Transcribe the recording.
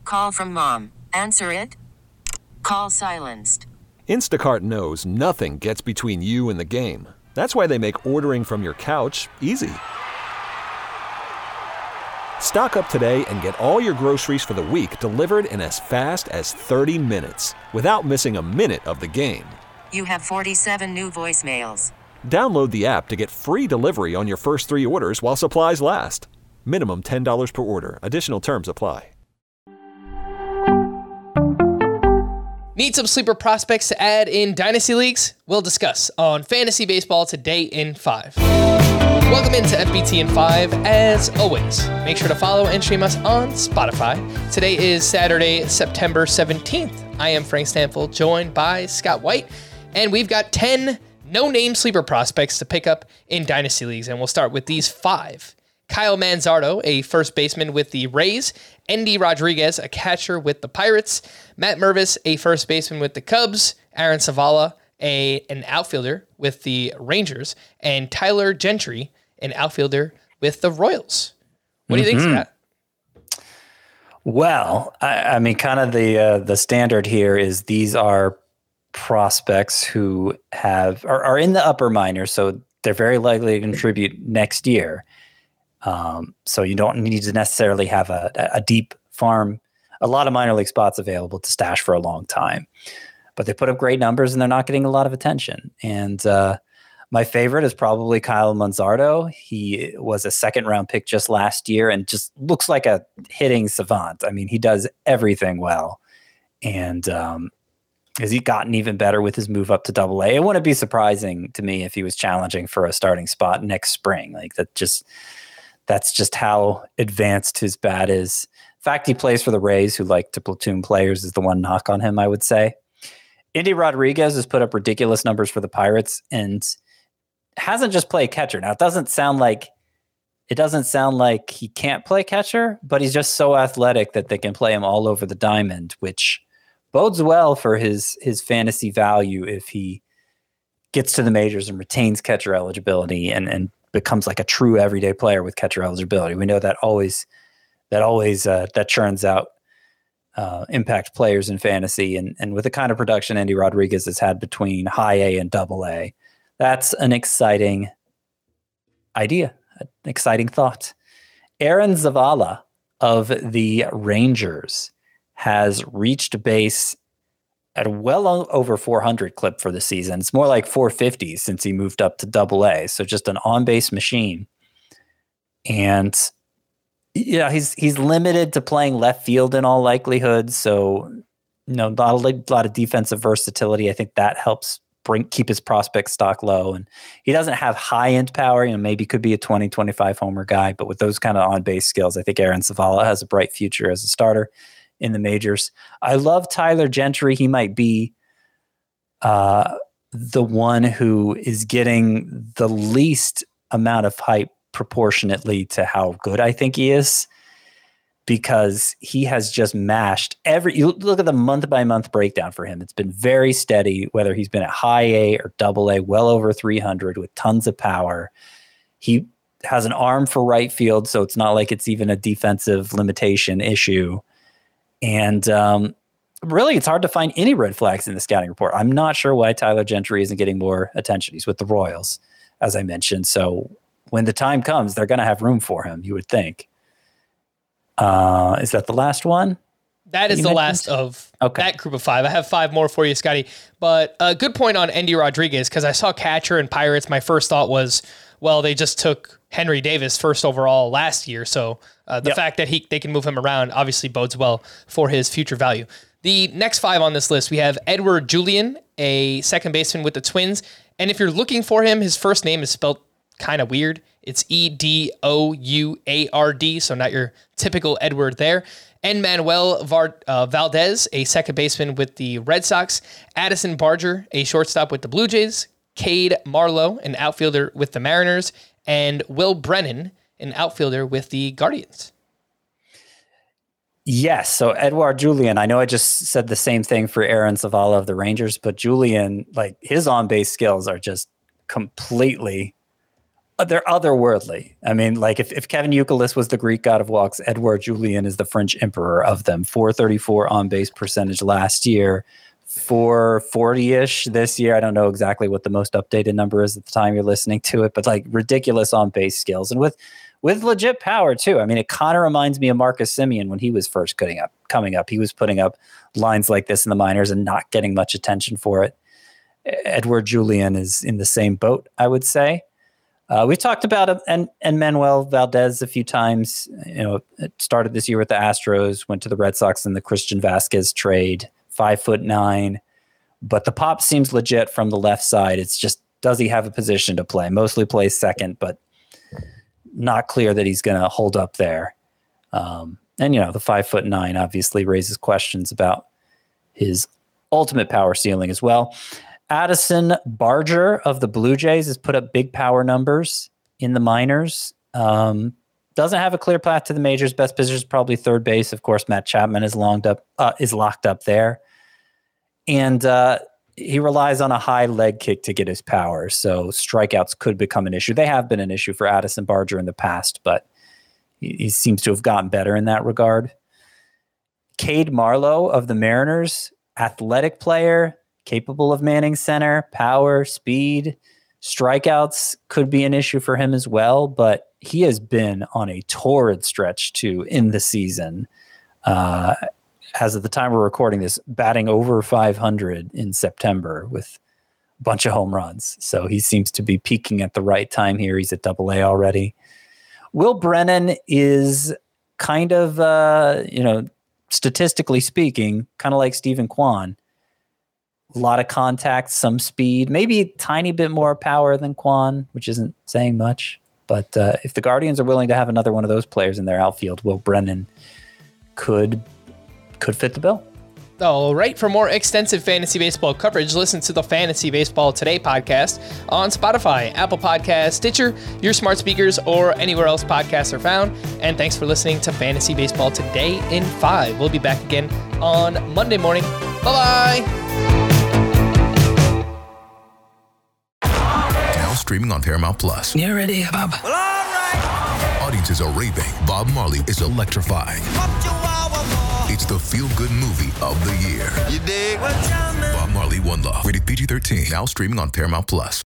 Call from mom. Answer it. Call silenced. Instacart knows nothing gets between you and the game. That's why they make ordering from your couch easy. Stock up today and get all your groceries for the week delivered in as fast as 30 minutes without missing a minute of the game. You have 47 new voicemails. Download the app to get free delivery on your first 3 orders while supplies last. Minimum $10 per order. Additional terms apply. Need some sleeper prospects to add in Dynasty Leagues? We'll discuss on Fantasy Baseball Today in 5. Welcome into FBT in 5. As always, make sure to follow and stream us on Spotify. Today is Saturday, September 17th. I am Frank Stanfield, joined by Scott White, and we've got 10 no-name sleeper prospects to pick up in Dynasty Leagues, and we'll start with these 5. Kyle Manzardo, a first baseman with the Rays. Endy Rodriguez, a catcher with the Pirates. Matt Mervis, a first baseman with the Cubs. Aaron Zavala, an outfielder with the Rangers. And Tyler Gentry, an outfielder with the Royals. What do you think, Scott? Well, I mean, kind of the standard here is these are prospects who are in the upper minors, so they're very likely to contribute next year. So you don't need to necessarily have a deep farm, a lot of minor league spots available to stash for a long time. But they put up great numbers and they're not getting a lot of attention. And my favorite is probably Kyle Manzardo. He was a second-round pick just last year and just looks like a hitting savant. I mean, he does everything well. And has he gotten even better with his move up to Double A? It wouldn't be surprising to me if he was challenging for a starting spot next spring. Like that's just how advanced his bat is. In fact, he plays for the Rays, who like to platoon players, is the one knock on him, I would say. Endy Rodriguez has put up ridiculous numbers for the Pirates and hasn't just played catcher. Now, it doesn't sound like he can't play catcher, but he's just so athletic that they can play him all over the diamond, which bodes well for his fantasy value if he gets to the majors and retains catcher eligibility and becomes like a true everyday player with catcher eligibility. We know that always churns out impact players in fantasy, and with the kind of production Endy Rodriguez has had between high A and Double A, that's an exciting idea, an exciting thought. Aaron Zavala of the Rangers has reached base at a well over 400 clip for the season. It's more like 450 since he moved up to Double A. So just an on-base machine. And yeah, he's limited to playing left field in all likelihood. So, not a lot of defensive versatility. I think that helps keep his prospect stock low. And he doesn't have high end power. Maybe could be a 20, 25 homer guy, but with those kind of on-base skills, I think Aaron Zavala has a bright future as a starter in the majors. I love Tyler Gentry. He might be the one who is getting the least amount of hype proportionately to how good I think he is, because he has just mashed you look at the month by month breakdown for him. It's been very steady, whether he's been at high A or Double A, well over 300 with tons of power. He has an arm for right field, so it's not like it's even a defensive limitation issue. And really, it's hard to find any red flags in the scouting report. I'm not sure why Tyler Gentry isn't getting more attention. He's with the Royals, as I mentioned. So when the time comes, they're going to have room for him, you would think. Is that the last one? That is the last of that group of 5. I have 5 more for you, Scotty. But a good point on Endy Rodriguez, because I saw catcher and Pirates. My first thought was, well, they just took Henry Davis first overall last year. So the fact that they can move him around obviously bodes well for his future value. The next 5 on this list, we have Edouard Julien, a second baseman with the Twins. And if you're looking for him, his first name is spelled kind of weird. It's Edouard, so not your typical Edward there. And Manuel Valdez, a second baseman with the Red Sox. Addison Barger, a shortstop with the Blue Jays. Cade Marlowe, an outfielder with the Mariners. And Will Brennan, an outfielder with the Guardians. Yes, so Edouard Julien, I know I just said the same thing for Aaron Zavala of the Rangers, but Julien, like his on-base skills are just completely they're otherworldly. I mean, like if Kevin Youkilis was the Greek god of walks, Edouard Julien is the French emperor of them. 434 on base percentage last year, 440-ish this year. I don't know exactly what the most updated number is at the time you're listening to it, but like ridiculous on base skills and with legit power too. I mean, it kind of reminds me of Marcus Semien when he was first coming up. He was putting up lines like this in the minors and not getting much attention for it. Edouard Julien is in the same boat, I would say. We talked about him and Manuel Valdez a few times. You know, it started this year with the Astros, went to the Red Sox in the Christian Vasquez trade, 5'9", but the pop seems legit from the left side. It's just, does he have a position to play? Mostly plays second, but not clear that he's going to hold up there. And, you know, the 5'9" obviously raises questions about his ultimate power ceiling as well. Addison Barger of the Blue Jays has put up big power numbers in the minors. Doesn't have a clear path to the majors. Best position is probably third base. Of course, Matt Chapman is locked up there. And he relies on a high leg kick to get his power. So strikeouts could become an issue. They have been an issue for Addison Barger in the past, but he seems to have gotten better in that regard. Cade Marlowe of the Mariners, athletic player, capable of manning center, power, speed, strikeouts could be an issue for him as well, but he has been on a torrid stretch too in the season. As of the time we're recording this, batting over 500 in September with a bunch of home runs. So he seems to be peaking at the right time here. He's at AA already. Will Brennan is kind of, statistically speaking, kind of like Stephen Kwan. A lot of contact, some speed, maybe a tiny bit more power than Kwan, which isn't saying much. But if the Guardians are willing to have another one of those players in their outfield, Will Brennan could fit the bill. All right. For more extensive fantasy baseball coverage, listen to the Fantasy Baseball Today podcast on Spotify, Apple Podcasts, Stitcher, your smart speakers, or anywhere else podcasts are found. And thanks for listening to Fantasy Baseball Today in 5. We'll be back again on Monday morning. Bye-bye. Streaming on Paramount Plus. You ready, Bob? Well, all right. Audiences are raving. Bob Marley is electrifying. It's the feel-good movie of the year. You dig? Bob Marley, One Love. Rated PG-13. Now streaming on Paramount Plus.